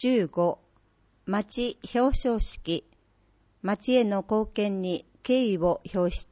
15、町表彰式、町への貢献に敬意を表して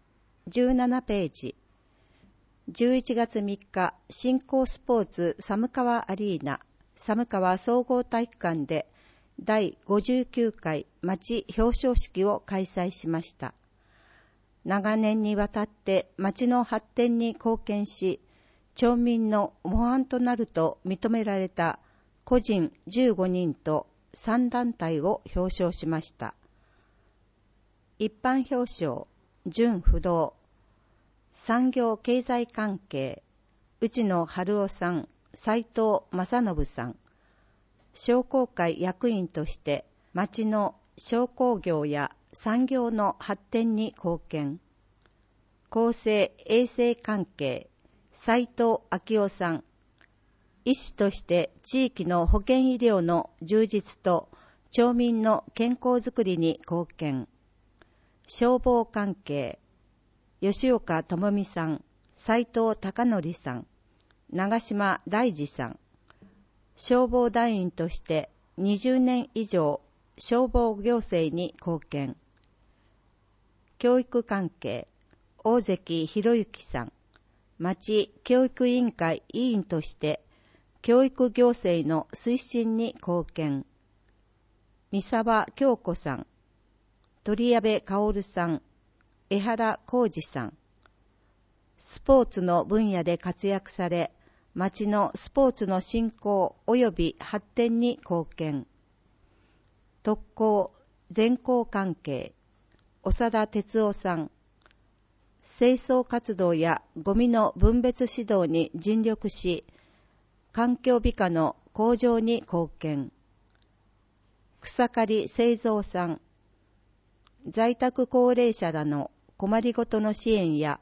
、17ページ。11月3日、新興スポーツ寒川アリーナ、寒川総合体育館で第59回町表彰式を開催しました。長年にわたって町の発展に貢献し、町民の模範となると認められた個人15人と3団体を表彰しました。一般表彰、準不動、産業経済関係、内野春夫さん、斉藤正信さん、商工会役員として町の商工業や産業の発展に貢献。厚生衛生関係、斉藤昭夫さん、医師として地域の保健医療の充実と町民の健康づくりに貢献。消防関係、吉岡智美さん、斉藤孝則さん、長島大二さん、消防団員として20年以上消防行政に貢献。教育関係、大関博之さん、町教育委員会委員として教育行政の推進に貢献。三沢京子さん、鳥矢部薫さん、江原浩二さん、スポーツの分野で活躍され、町のスポーツの振興及び発展に貢献。特攻全校関係、長田哲夫さん、清掃活動やゴミの分別指導に尽力し、環境美化の向上に貢献。草刈清三さん、在宅高齢者らの困りごとの支援や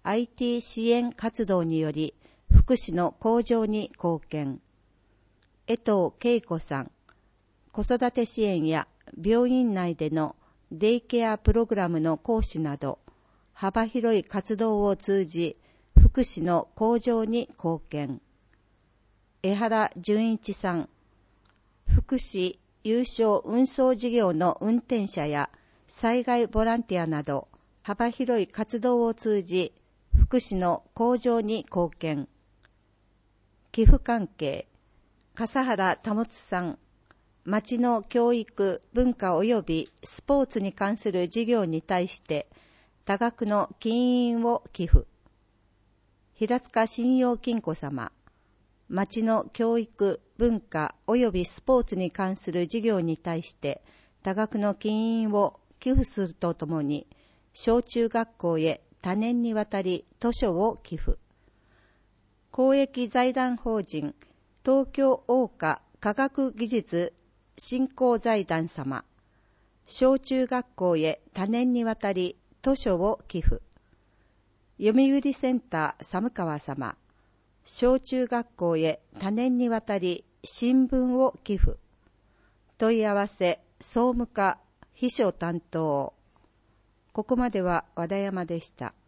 IT 支援活動により福祉の向上に貢献。江藤恵子さん、子育て支援や病院内でのデイケアプログラムの講師など幅広い活動を通じ福祉の向上に貢献。江原純一さん、福祉有償運送事業の運転者や災害ボランティアなど幅広い活動を通じ福祉の向上に貢献。寄付関係、笠原保さん、町の教育、文化及びスポーツに関する事業に対して多額の金印を寄付。平塚信用金庫様、町の教育、文化及びスポーツに関する事業に対して多額の金印を寄付するとともに、小中学校へ多年にわたり図書を寄付。公益財団法人東京桜花科学技術振興財団様、小中学校へ多年にわたり図書を寄付。読売センター寒川様、小中学校へ多年にわたり新聞を寄付。問い合わせ総務課秘書担当。ここまでは和田山でした。